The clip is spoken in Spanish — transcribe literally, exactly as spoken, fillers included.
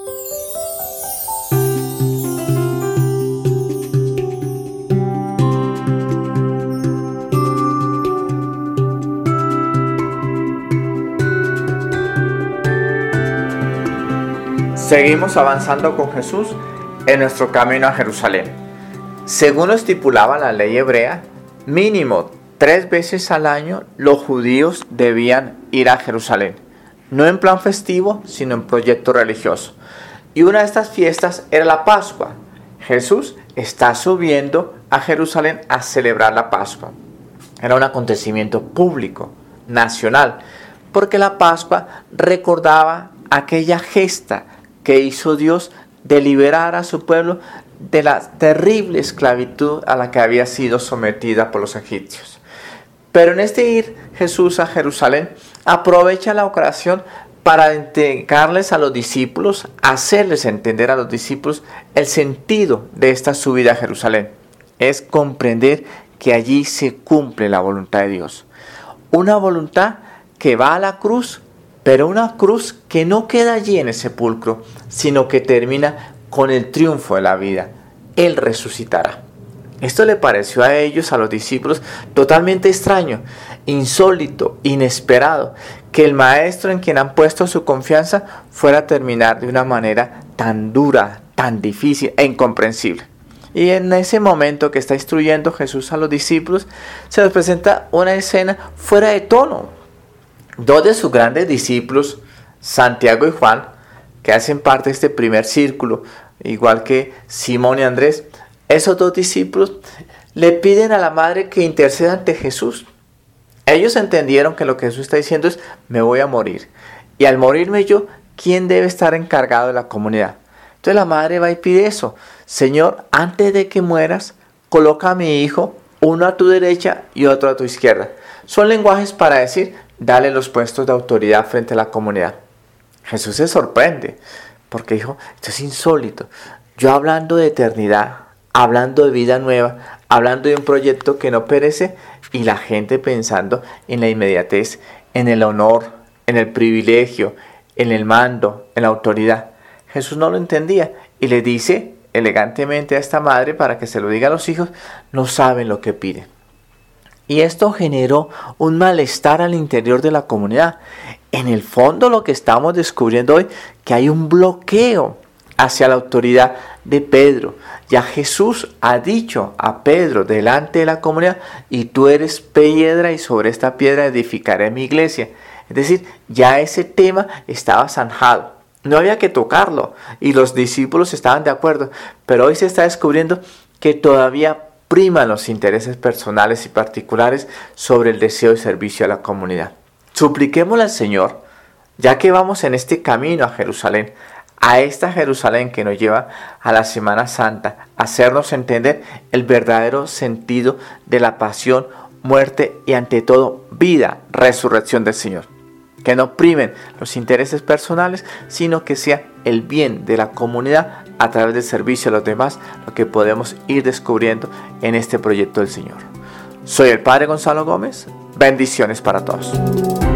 Seguimos avanzando con Jesús en nuestro camino a Jerusalén. Según lo estipulaba la ley hebrea, mínimo tres veces al año los judíos debían ir a Jerusalén, no en plan festivo, sino en proyecto religioso. Y una de estas fiestas era la Pascua. Jesús está subiendo a Jerusalén a celebrar la Pascua. Era un acontecimiento público, nacional, porque la Pascua recordaba aquella gesta que hizo Dios de liberar a su pueblo de la terrible esclavitud a la que había sido sometida por los egipcios. Pero en este ir Jesús a Jerusalén, aprovecha la ocasión para entregarles a los discípulos, hacerles entender a los discípulos el sentido de esta subida a Jerusalén. Es comprender que allí se cumple la voluntad de Dios. Una voluntad que va a la cruz, pero una cruz que no queda allí en el sepulcro, sino que termina con el triunfo de la vida. Él resucitará. Esto le pareció a ellos, a los discípulos, totalmente extraño, insólito, inesperado, que el Maestro en quien han puesto su confianza fuera a terminar de una manera tan dura, tan difícil e incomprensible. Y en ese momento que está instruyendo Jesús a los discípulos, se nos presenta una escena fuera de tono. Dos de sus grandes discípulos, Santiago y Juan, que hacen parte de este primer círculo, igual que Simón y Andrés, esos dos discípulos le piden a la madre que interceda ante Jesús. Ellos entendieron que lo que Jesús está diciendo es: me voy a morir. Y al morirme yo, ¿quién debe estar encargado de la comunidad? Entonces la madre va y pide eso: Señor, antes de que mueras, coloca a mi hijo, uno a tu derecha y otro a tu izquierda. Son lenguajes para decir: dale los puestos de autoridad frente a la comunidad. Jesús se sorprende porque dijo: esto es insólito. Yo hablando de eternidad, hablando de vida nueva, hablando de un proyecto que no perece, y la gente pensando en la inmediatez, en el honor, en el privilegio, en el mando, en la autoridad. Jesús no lo entendía y le dice elegantemente a esta madre, para que se lo diga a los hijos: no saben lo que piden. Y esto generó un malestar al interior de la comunidad. En el fondo lo que estamos descubriendo hoy, que hay un bloqueo hacia la autoridad de Pedro. Ya Jesús ha dicho a Pedro delante de la comunidad: y tú eres piedra y sobre esta piedra edificaré mi iglesia. Es decir, ya ese tema estaba zanjado. No había que tocarlo y los discípulos estaban de acuerdo. Pero hoy se está descubriendo que todavía priman los intereses personales y particulares sobre el deseo de servicio a la comunidad. Supliquémosle al Señor, ya que vamos en este camino a Jerusalén, a esta Jerusalén que nos lleva a la Semana Santa, a hacernos entender el verdadero sentido de la pasión, muerte y ante todo vida, resurrección del Señor. Que no primen los intereses personales, sino que sea el bien de la comunidad a través del servicio a los demás, lo que podemos ir descubriendo en este proyecto del Señor. Soy el Padre Gonzalo Gómez. Bendiciones para todos.